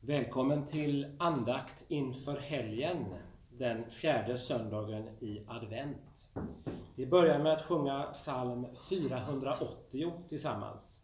Välkommen till andakt inför helgen, den 4:e söndagen i advent. Vi börjar med att sjunga psalm 480 tillsammans.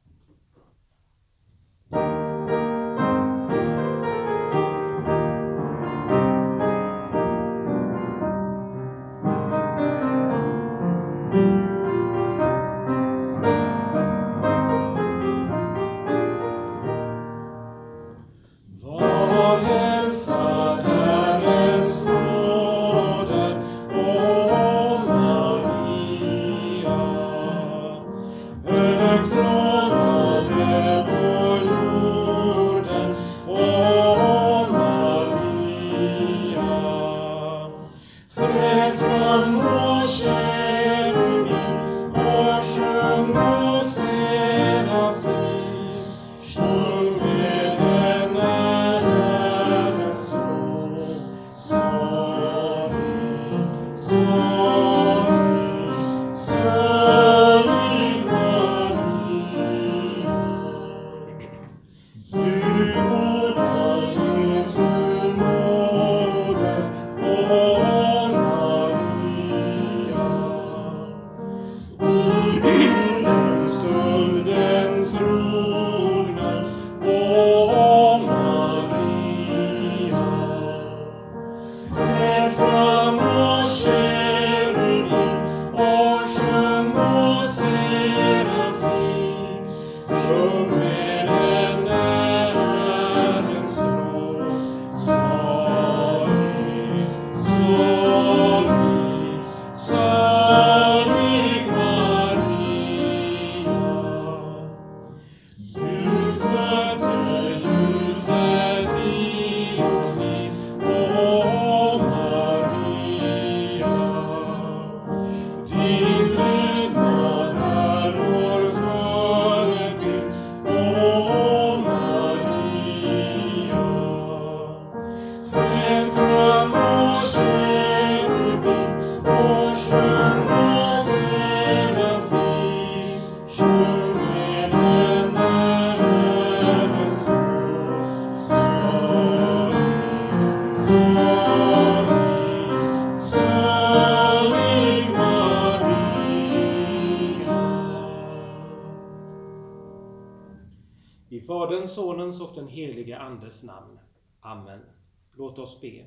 I Faderns, Sonens och den helige Andes namn. Amen. Låt oss be.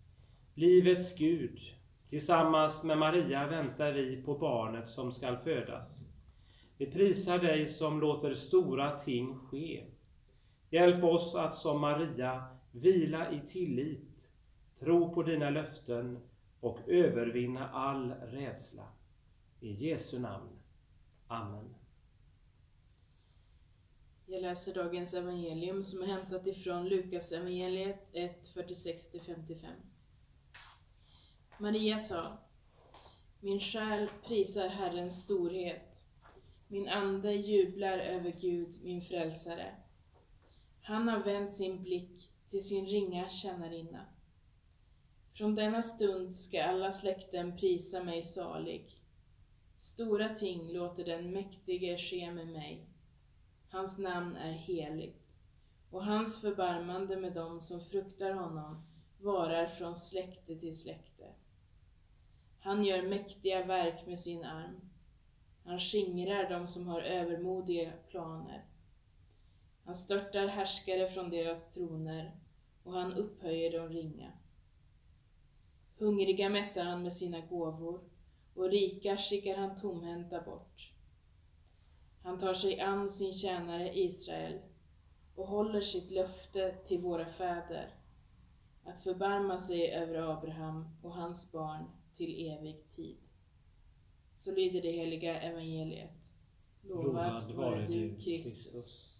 Livets Gud, tillsammans med Maria väntar vi på barnet som skall födas. Vi prisar dig som låter stora ting ske. Hjälp oss att som Maria vila i tillit, tro på dina löften och övervinna all rädsla. I Jesu namn. Amen. Jag läser dagens evangelium som är hämtat ifrån Lukas evangeliet 1:46-55. Maria sa: Min själ prisar Herrens storhet. Min ande jublar över Gud, min frälsare. Han har vänt sin blick till sin ringa tjänarinna. Från denna stund ska alla släkten prisa mig salig. Stora ting låter den mäktige ske med mig. Hans namn är heligt, och hans förbarmande med dem som fruktar honom varar från släkte till släkte. Han gör mäktiga verk med sin arm. Han skingrar dem som har övermodiga planer. Han störtar härskare från deras troner, och han upphöjer de ringa. Hungriga mättar han med sina gåvor, och rika skickar han tomhänta bort. Han tar sig an sin tjänare Israel och håller sitt löfte till våra fäder, att förbarma sig över Abraham och hans barn till evig tid. Så lyder det heliga evangeliet. Lovad vare du, Kristus.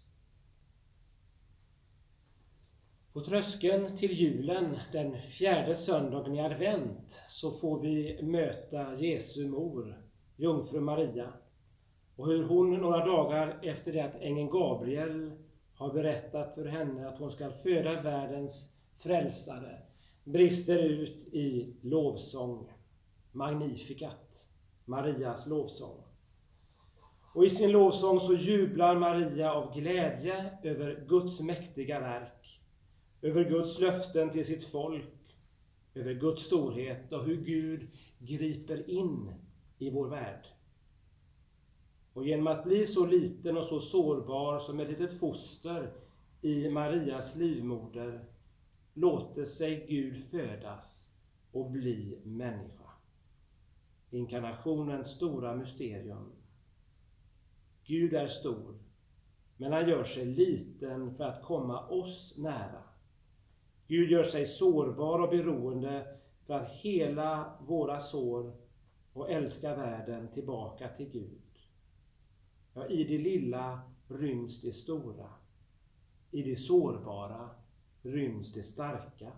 På tröskeln till julen, den 4:e söndagen i advent, så får vi möta Jesu mor, jungfru Maria, och hur hon några dagar efter det att ängeln Gabriel har berättat för henne att hon ska föda världens frälsare, brister ut i lovsång, Magnificat, Marias lovsång. Och i sin lovsång så jublar Maria av glädje över Guds mäktiga verk. över Guds löften till sitt folk, över Guds storhet och hur Gud griper in i vår värld. Och genom att bli så liten och så sårbar som ett litet foster i Marias livmoder låter sig Gud födas och bli människa. Inkarnationens stora mysterium. Gud är stor, men han gör sig liten för att komma oss nära. Gud gör sig sårbar och beroende för att hela våra sår och älska världen tillbaka till Gud. Ja, i det lilla ryms det stora. I det sårbara ryms det starka.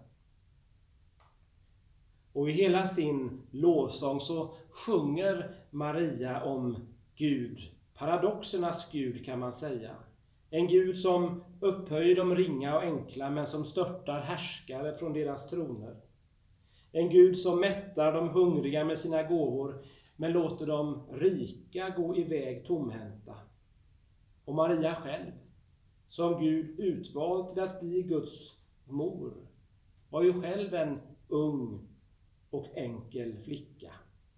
Och i hela sin lovsång så sjunger Maria om Gud, paradoxernas Gud kan man säga. En Gud som upphöjer de ringa och enkla men som störtar härskare från deras troner. En Gud som mättar de hungriga med sina gåvor men låter de rika gå iväg tomhänta. Och Maria själv, som Gud utvalt till att bli Guds mor, var ju själv en ung och enkel flicka.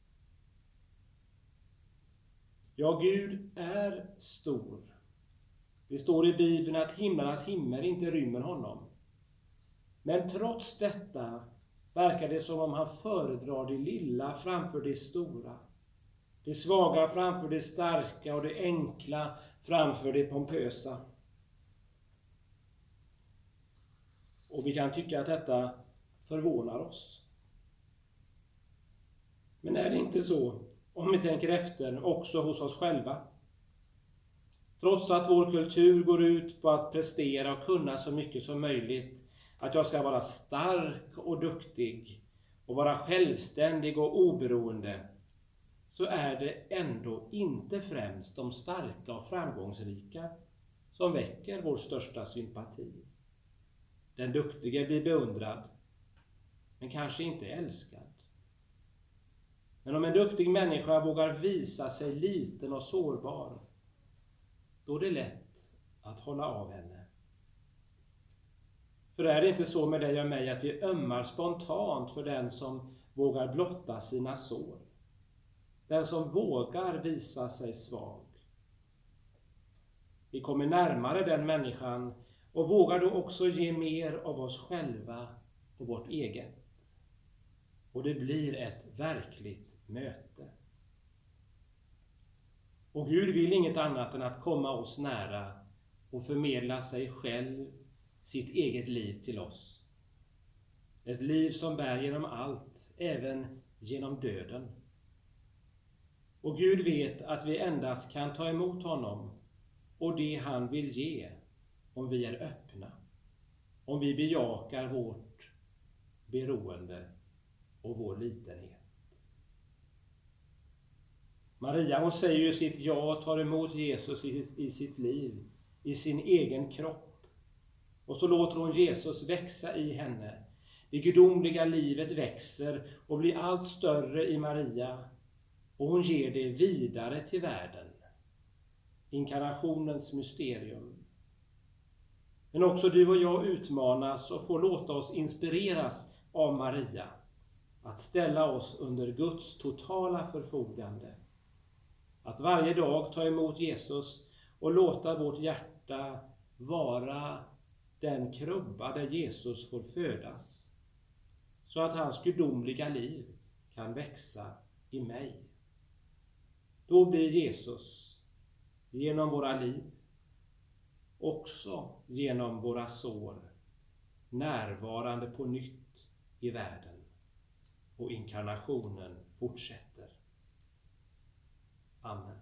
Ja, Gud är stor. Det står i Bibeln att himlarnas himmel inte rymmer honom. Men trots detta verkar det som om han föredrar det lilla framför det stora. Det svaga framför det starka och det enkla framför det pompösa. Och vi kan tycka att detta förvånar oss. Men är det inte så, om vi tänker efter, också hos oss själva? Trots att vår kultur går ut på att prestera och kunna så mycket som möjligt, att jag ska vara stark och duktig och vara självständig och oberoende, så är det ändå inte främst de starka och framgångsrika som väcker vår största sympati. Den duktige blir beundrad, men kanske inte älskad. Men om en duktig människa vågar visa sig liten och sårbar, då är det lätt att hålla av henne. För är det inte så med dig och mig att vi ömmar spontant för den som vågar blotta sina sår? Den som vågar visa sig svag. Vi kommer närmare den människan och vågar då också ge mer av oss själva och vårt eget. Och det blir ett verkligt möte. Och Gud vill inget annat än att komma oss nära och förmedla sig själv, sitt eget liv till oss. Ett liv som bär genom allt, även genom döden. Och Gud vet att vi endast kan ta emot honom och det han vill ge om vi är öppna, om vi bejakar vårt beroende och vår litenhet. Maria, hon säger ju sitt ja och tar emot Jesus i sitt liv, i sin egen kropp. Och så låter hon Jesus växa i henne. Det gudomliga livet växer och blir allt större i Maria. Och hon ger det vidare till världen. Inkarnationens mysterium. Men också du och jag utmanas och får låta oss inspireras av Maria. Att ställa oss under Guds totala förfogande. Att varje dag ta emot Jesus och låta vårt hjärta vara den krubba där Jesus får födas. Så att hans gudomliga liv kan växa i mig. Då blir Jesus genom våra liv, också genom våra sår, närvarande på nytt i världen. Och inkarnationen fortsätter. Amen.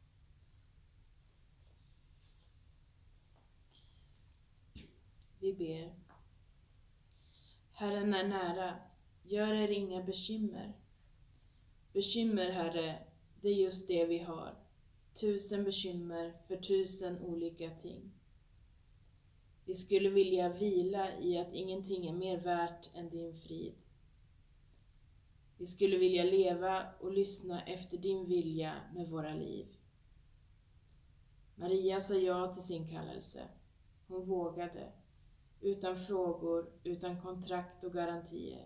Vi ber. Herren är nära, gör er inga bekymmer. Bekymmer, Herre, det är just det vi har. 1000 bekymmer för 1000 olika ting. Vi skulle vilja vila i att ingenting är mer värt än din frid. Vi skulle vilja leva och lyssna efter din vilja med våra liv. Maria sa ja till sin kallelse. Hon vågade. utan frågor, utan kontrakt och garantier.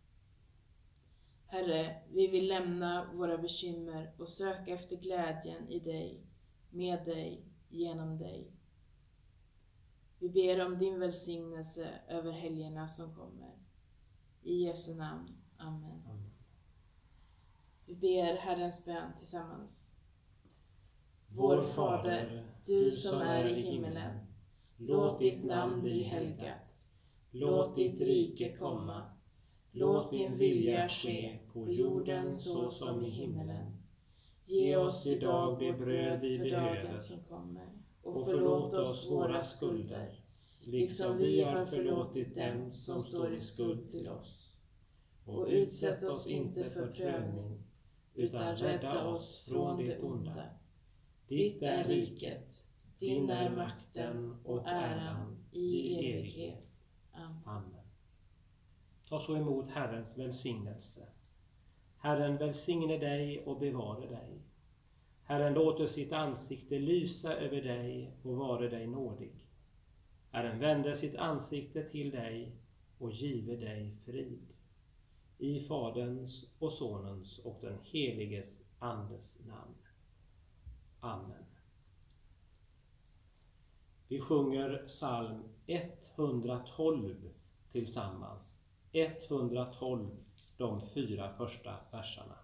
Herre, vi vill lämna våra bekymmer och söka efter glädjen i dig, med dig, genom dig. Vi ber om din välsignelse över helgerna som kommer. I Jesu namn. Amen. Vi ber Herrens bön tillsammans. Vår Fader, du som är i himmelen. Låt ditt namn bli helgat. Låt ditt rike komma. Låt din vilja ske på jorden så som i himmelen. Ge oss idag det bröd vi behöver som kommer. Och förlåt oss våra skulder, liksom vi har förlåtit dem som står i skuld till oss. Och utsätt oss inte för prövning, utan rädda oss från det onda. Ditt är riket, din är makten och äran i evighet. Amen. Ta så emot Herrens välsignelse. Herren välsigne dig och bevare dig. Herren låter sitt ansikte lysa över dig och vare dig nådig. Herren vänder sitt ansikte till dig och give dig frid. I Faderns och Sonens och den heliges Andes namn. Amen. Vi sjunger psalm 112 tillsammans. 112, de 4 första verserna.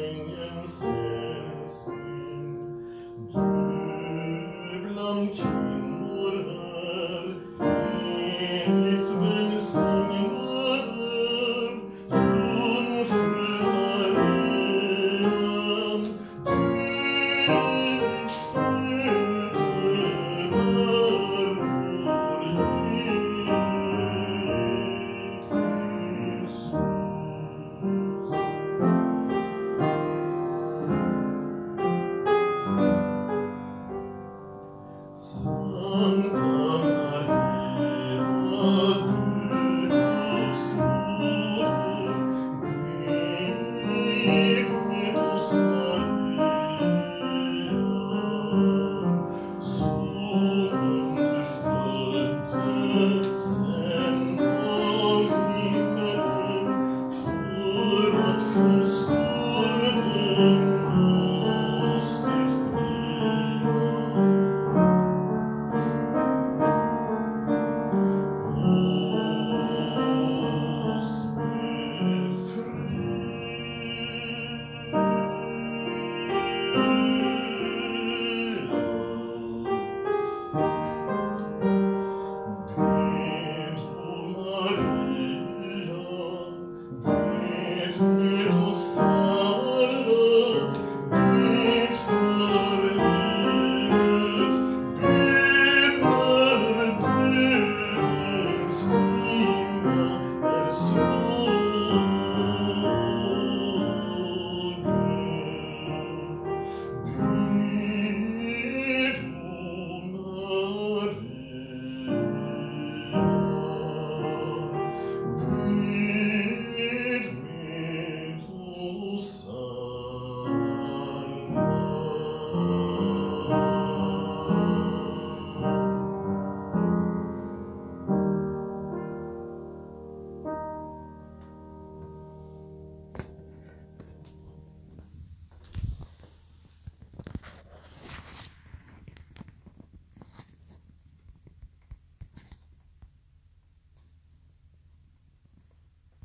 Kvinnorna